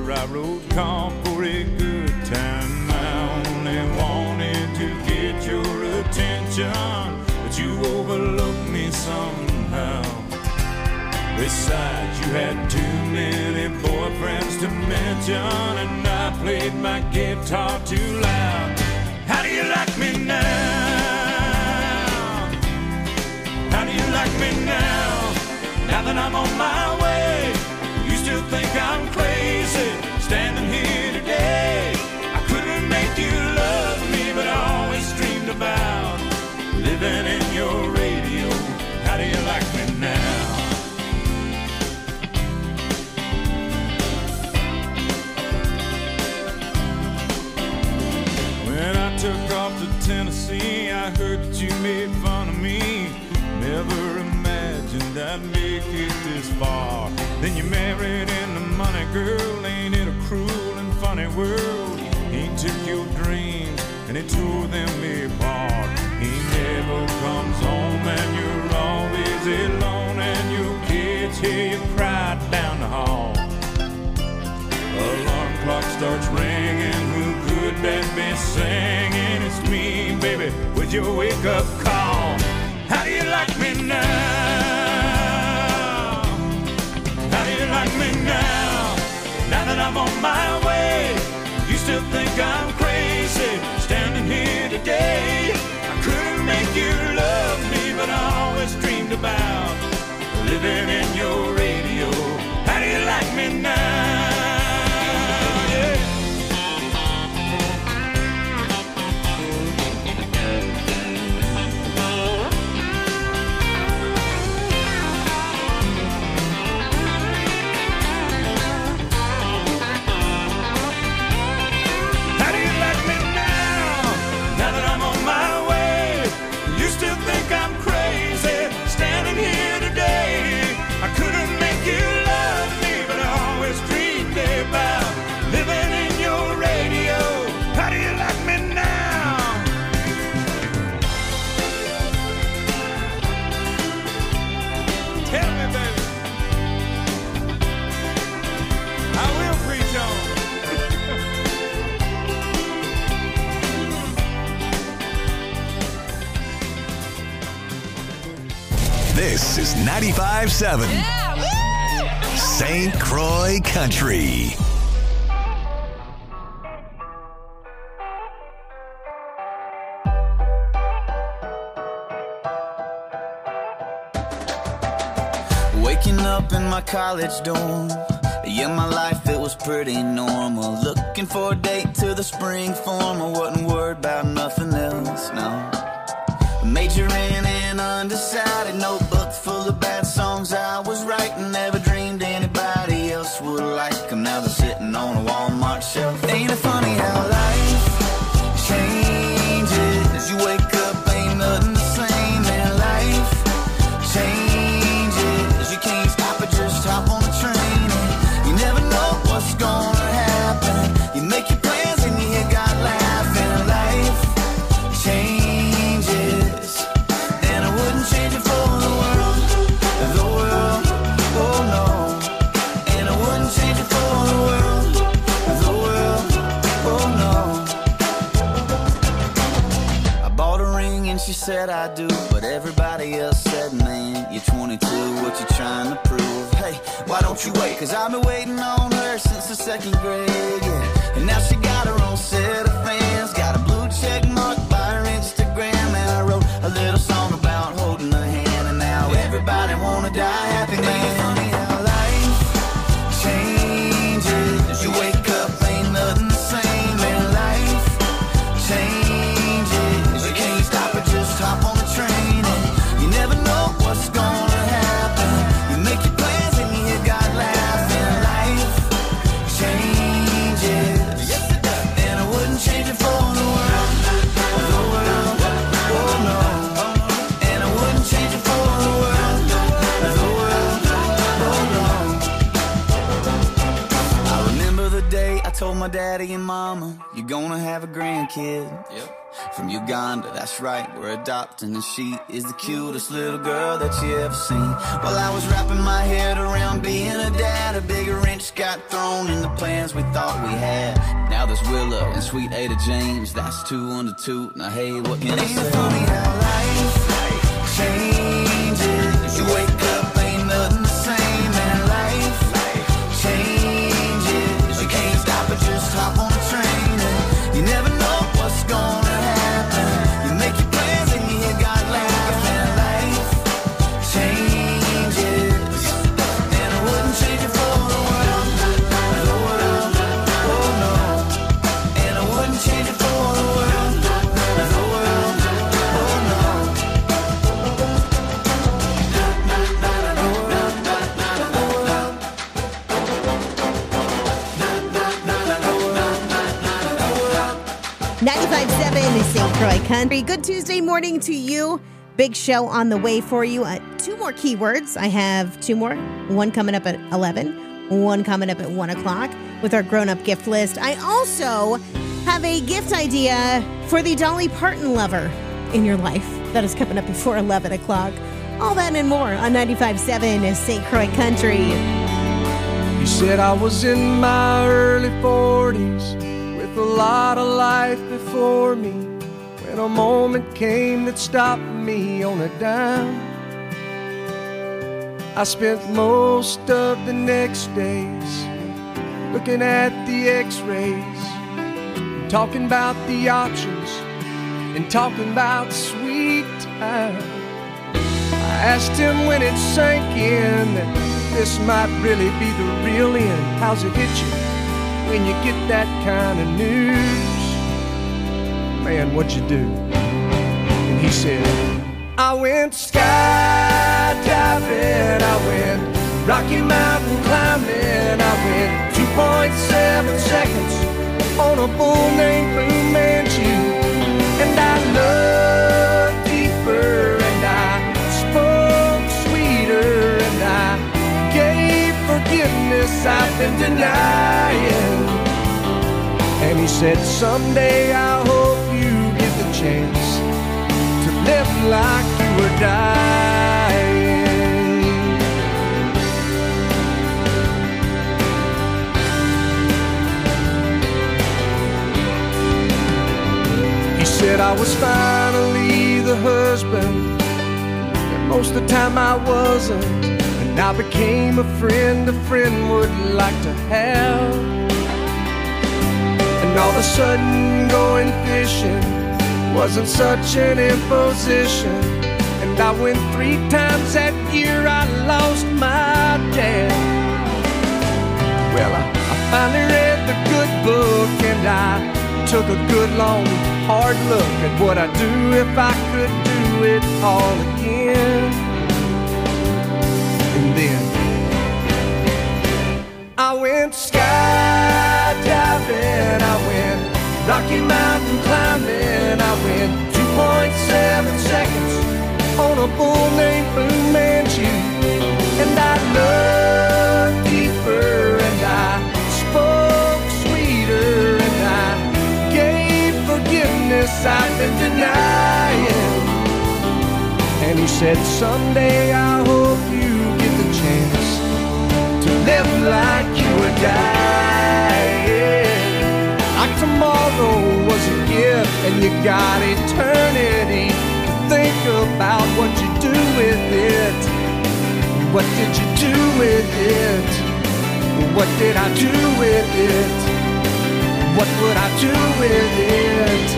I wrote called for a good time. I only wanted to get your attention, but you overlooked me somehow. Besides, you had too many boyfriends to mention, and I played my guitar too loud. How do you like me now? How do you like me now? Now that I'm on my way, you still think I'm crazy, standing here today. I couldn't make you love me, but I always dreamed about living in your radio. How do you like me now? When I took off to Tennessee, I heard that you made fun of me. Never imagined I'd make it this far. Then you married into money, girl. Ain't it a cruel and funny world? He took your dreams and he tore them apart. He never comes home and you're always alone, and your kids hear you cry down the hall. Alarm clock starts ringing, who could that be singing? It's me, baby, with your wake-up call. How do you like me now? How do you like me now? Now that I'm on my way, you still think I'm crazy, standing here today. I couldn't make you love me, but I always dreamed about living in your radio. How do you like me now? This is 95.7 St. Croix Country. Waking up in my college dorm, yeah, my life, it was pretty normal. Looking for a date to the spring form, I wasn't worried about nothing else, no. Majoring in undecided, notebook full of bad songs I was writing. Never dreamed anybody else would like them. Now they're sitting on a Walmart shelf. Ain't it funny how life changes? You wake up, ain't nothing the same, and life changes. You can't stop it, just hop on the train, and you never know what's gonna happen. You make your plans and you hear God laughing. Life changes. Change it for the world, oh no. And I wouldn't change it for the world, oh no. I bought a ring and she said I do, but everybody else said, man, you're 22, what you trying to prove? Hey, why don't you wait? Cause I've been waiting on her since the second grade, yeah. And now she got her own set of fans, got a blue check mark by her Instagram, and I wrote a little song about holding her hand, and now everybody wanna die happy, man. Funny how life changes. You wake up, ain't nothing the same, and life changes. You can't stop it, just hop on the train, and you never know what's gonna happen. You make your plans and you hear God laughing. Life changes, and I wouldn't change it for the world. Told my daddy and mama, you're gonna have a grandkid. Yep. from Uganda, that's right, we're adopting, and she is the cutest little girl that you ever seen. While I was wrapping my head around being a dad, a bigger wrench got thrown in the plans we thought we had. Now there's Willow and sweet Ada James, that's 2 under 2. Now hey, what can I say? Ain't it funny how life changes? You wake up, ain't nothing the same, and life changes. You can't stop it, just hop on a train, and you never know what's gonna happen. You make your plans and you hear God laugh, and life changes. And I wouldn't change it for the world, oh no. And I wouldn't change it for the world, oh no. 95.7 St. Croix Country. Good Tuesday morning to you. Big show on the way for you. 2 more keywords. I have 2 more. One coming up at 11. One coming up at 1 o'clock with our grown-up gift list. I also have a gift idea for the Dolly Parton lover in your life. That is coming up before 11 o'clock. All that and more on 95.7 is St. Croix Country. You said I was in my early 40s with a lot of life before me, when a moment came that stopped me on a dime. I spent most of the next days looking at the x-rays, talking about the options and talking about sweet time. I asked him when it sank in that this might really be the real end. How's it hit you when you get that kind of news? Man, what'd you do? And he said, I went skydiving, I went Rocky Mountain climbing, I went 2.7 seconds on a bull named Fu Manchu. And I loved deeper, and I spoke sweeter, and I gave forgiveness I've been denying. And he said, someday I hope you get the chance to live like you were dying. He said I was finally the husband, but most of the time I wasn't. And I became a friend would like to have. And all of a sudden going fishing wasn't such an imposition. And I went 3 times that year, I lost my dad. Well, I finally read the good book, and I took a good long hard look at what I'd do if I could do it all again. And then I went skydiving, I went Rocky Mountain climbing, I went 2.7 seconds on a bull named Fu Manchu. And I loved deeper, and I spoke sweeter, and I gave forgiveness I've been denying. And he said, someday I hope you get the chance to live like you were dying. Like tomorrow was a gift, and you got eternity to think about what you do with it. What did you do with it? What did I do with it? What would I do with it?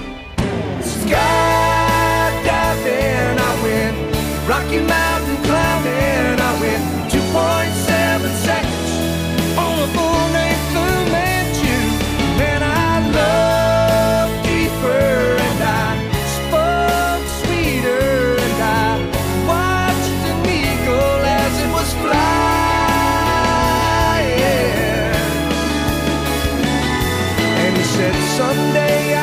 Skydiving, I went Rocky Mountain climbing, I went 2.7 seconds on a bull named Fu Manchu. And I loved deeper, and I spoke sweeter, and I watched an eagle as it was flying. And he said, someday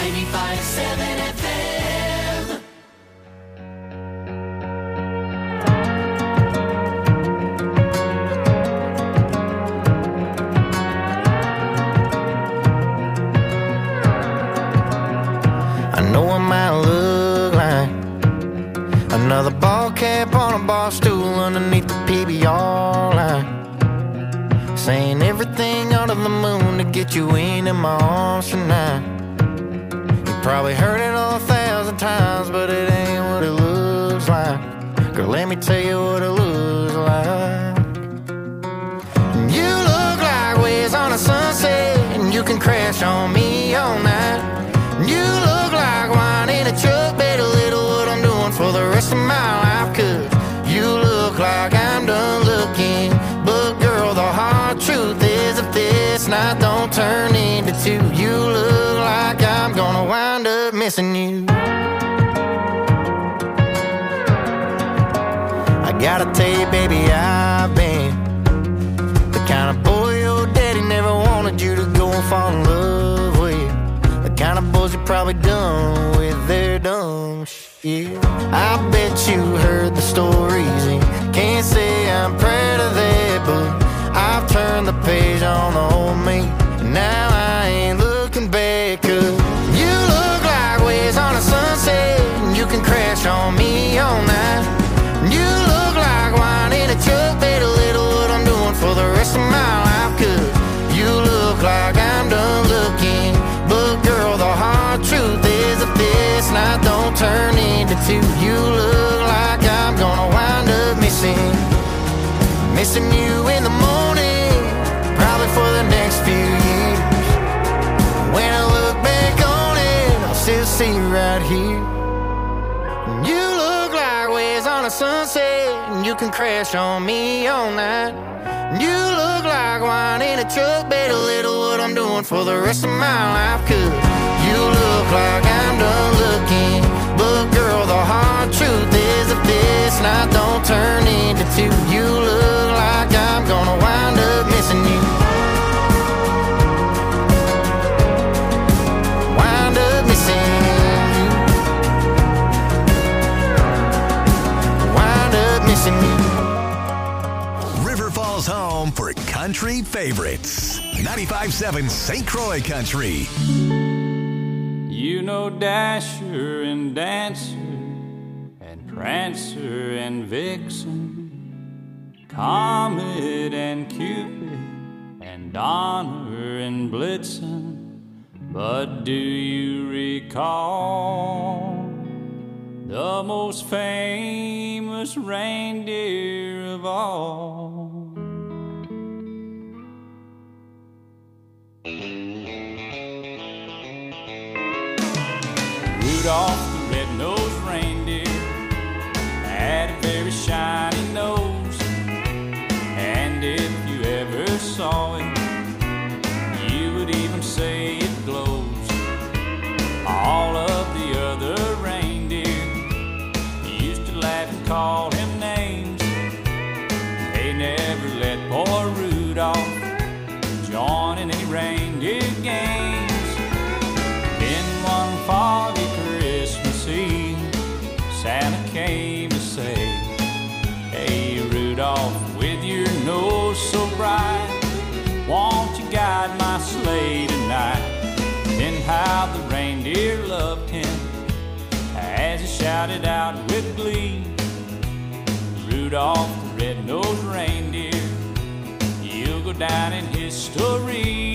95.7 FM. I know I might look like another ball cap on a bar stool underneath the PBR line, saying everything under the moon to get you into my arms tonight. You probably heard it 1,000 times, but it ain't what it looks like. Girl, let me tell you what it looks like. You look like waves on a sunset, and you can crash on me all night. You look like wine in a truck, better little what I'm doing for the rest of my life. Cause you look like I'm done looking, but girl, the hard truth is if this night don't turn into two, you look like I'm gonna wind up missing you. I gotta tell you, baby, I've been the kind of boy your daddy never wanted you to go and fall in love with. The kind of boys you probably done with their dumb shit. I bet you heard the stories and can't say I'm proud of that, but I've turned the page on the old me, and now I ain't looking back. Cause you look like waves on a sunset, and you can crash on me all night. You look like wine in a truck, better little what I'm doing for the rest of my life. Cause you look like I'm done looking, but girl, the hard truth is if this night don't turn into two, you look like I'm gonna wind up missing you in the morning, probably for the next few years. When I look back on it, I'll still see you right here. You look like waves on a sunset, and you can crash on me all night. You look like wine in a truck, better little what I'm doing for the rest of my life. Cause you look like I'm done looking, but girl, the hard truth is if this night don't turn into two, you look like I'm gonna wind up missing you. Wind up missing you. Wind up missing you. River Falls home for country favorites. 95.7 St. Croix Country. You know Dasher and Dancer and Prancer and Vixen, Comet and Cupid and Donner and Blitzen. But do you recall the most famous reindeer of all? Rudolph the red-nosed reindeer had a very shiny nose, and if you ever saw it, you would even say it glows. All of the other reindeer used to laugh and call him names. They never let poor Rudolph join in any reindeer games. Then one foggy Christmas Eve, Santa came to say, hey Rudolph, with your nose so bright, won't you guide my sleigh tonight? Then how the reindeer loved him as he shouted out with glee, Rudolph the red-nosed reindeer, you'll go down in history.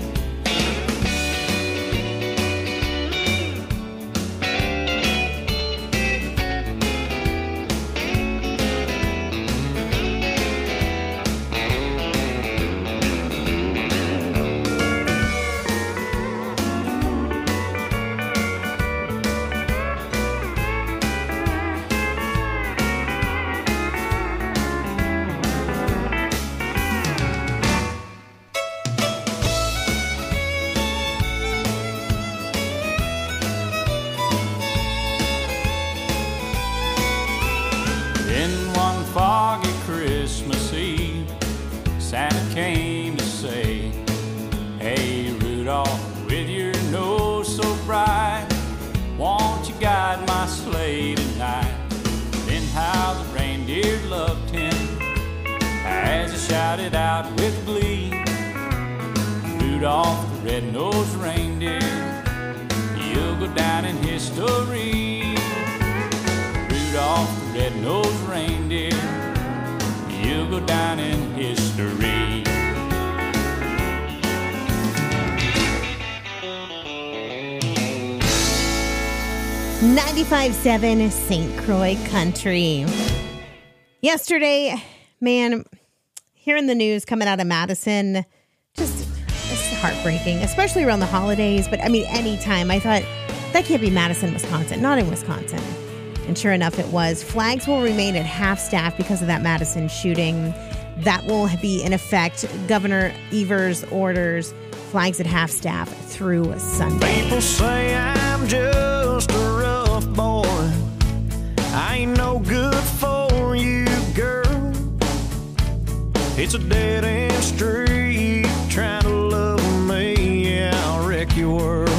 foggy Christmas Eve, Santa came to say, hey Rudolph, with your nose so bright, shouted out with glee, Rudolph the red-nosed reindeer, you'll go down in history. Rudolph the red-nosed reindeer, you'll go down in history. .95.7 St. Croix Country. Yesterday, man, hearing the news coming out of Madison, just it's heartbreaking, especially around the holidays. But I mean, anytime I thought that can't be Madison, Wisconsin, not in Wisconsin. And sure enough, it was. Flags will remain at half staff because of that Madison shooting. That will be in effect. Governor Evers orders flags at half staff through Sunday. People say I'm just a rough boy. I ain't no good for you, girl. It's a dead-end street trying to love me. Yeah, I'll wreck your world.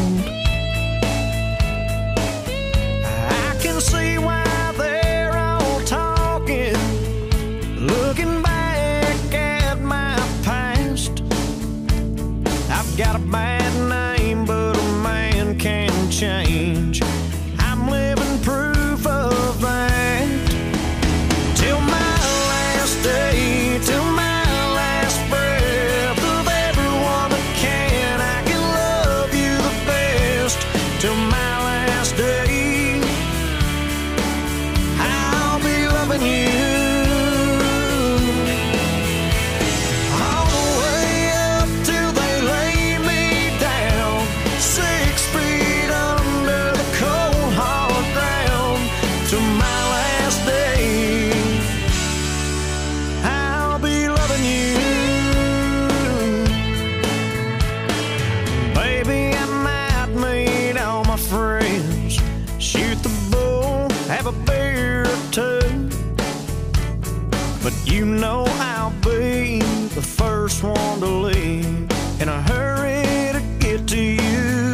I can see why they're all talking, looking back at my past. I've got a bad name, but a man can change. I'm living proof of that. Till my last day, till my last breath of everyone that can, I can love you the best. Till my last day, I'll be loving you. All the way up till they lay me down, 6 feet under the cold hard ground. Till my last day, I'll be loving you. Baby, I might meet all my friends, shoot the bull, have a beer or two, but you know I'll be the first one to leave in a hurry to get to you.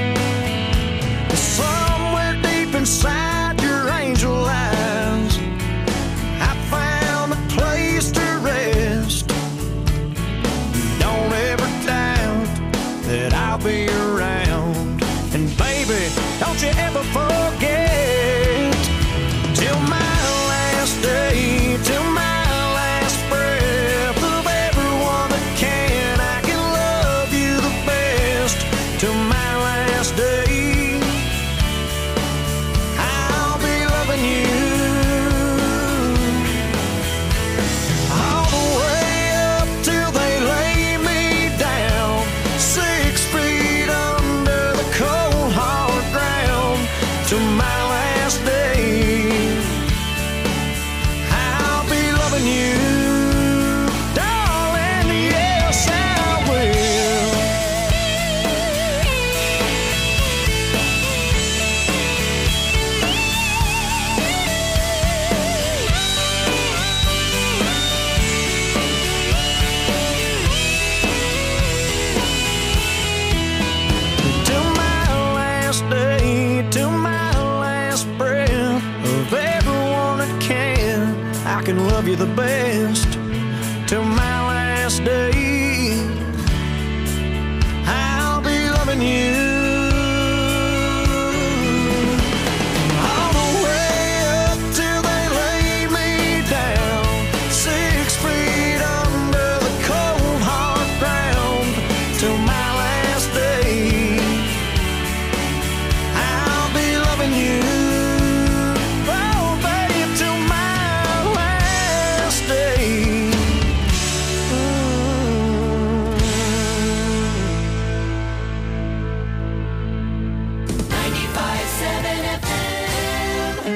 Somewhere deep inside your angel eyes, I found a place to rest. Don't ever doubt that I'll be around. And baby, don't you ever forget, till my last day, till my last breath of everyone that can, I can love you the best. Till my last day, I'll be loving you. All the way up till they lay me down, 6 feet under the cold hard ground. Till my last day, I'll be loving you, darling. Yes, I will. Till my last day, till my last breath of everyone that can, I can love you the best. Till my last day, I'll be loving you. All the way up till they lay me down, 6 feet under the cold hard ground. Till my last day, I'll be loving you. Oh, babe, till my last day. 95.7 FM.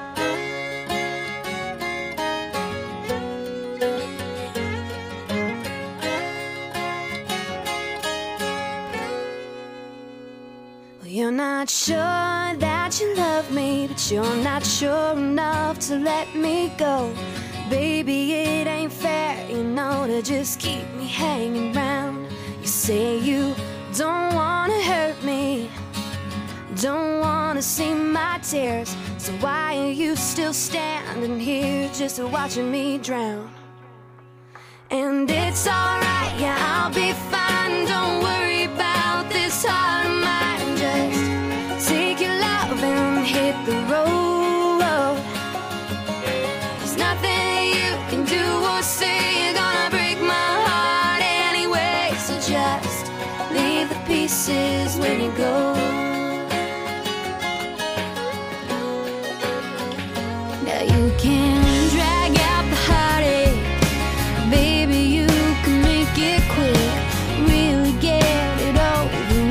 Well, you're not sure that you love me, but you're not sure enough to let me go. Baby, it ain't fair, you know, to just keep me hanging round. You say you don't wanna hurt me, don't wanna see my tears, so why are you still standing here just watching me drown? And it's alright, yeah, I'll be fine. Don't worry about this heart of mine. Just take your love and hit the road. There's nothing you can do or say. You're gonna break my heart anyway. So just leave the pieces when you go. Now you can't